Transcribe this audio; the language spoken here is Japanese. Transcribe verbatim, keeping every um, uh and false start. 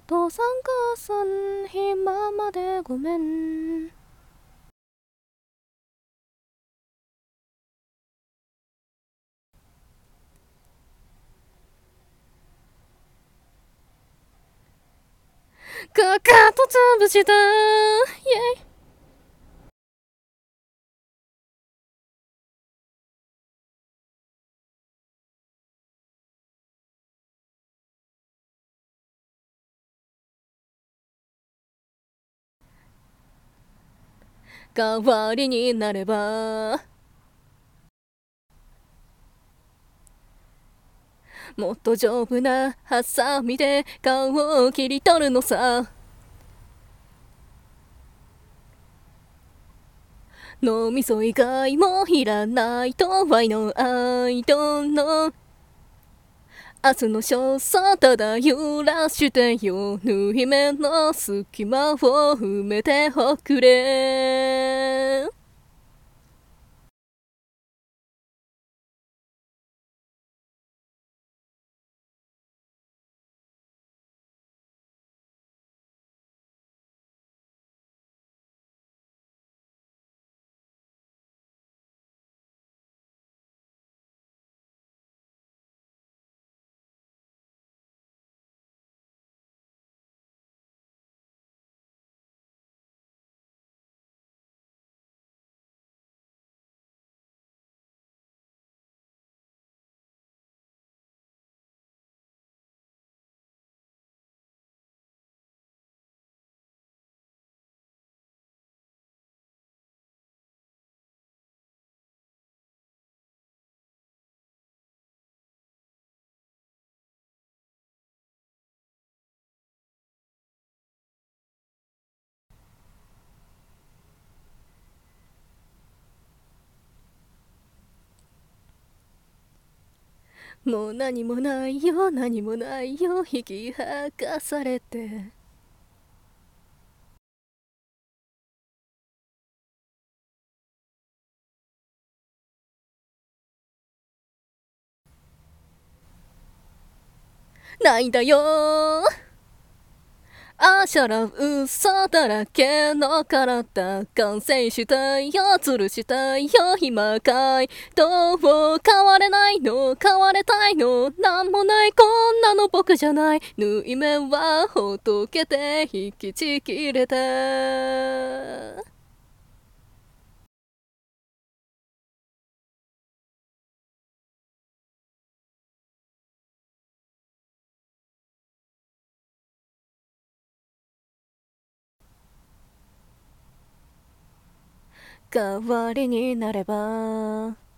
父さん母さん今までごめん。かかと潰した、イエイ。代わりになればもっと丈夫なハサミで顔を切り取るのさ。脳みそ以外もいらないとワイのアイドンの明日の所作ただ揺らしてよ、縫い目の隙間を埋めておくれ。もう何もないよ何もないよ引き剥がされて、ないんだよあしゃら嘘だらけの体完成したいよ吊るしたいよ今かい、どう変われないの変われたいのなんもないこんなの僕じゃない、縫い目はほどけて引きちぎれた。代わりになれば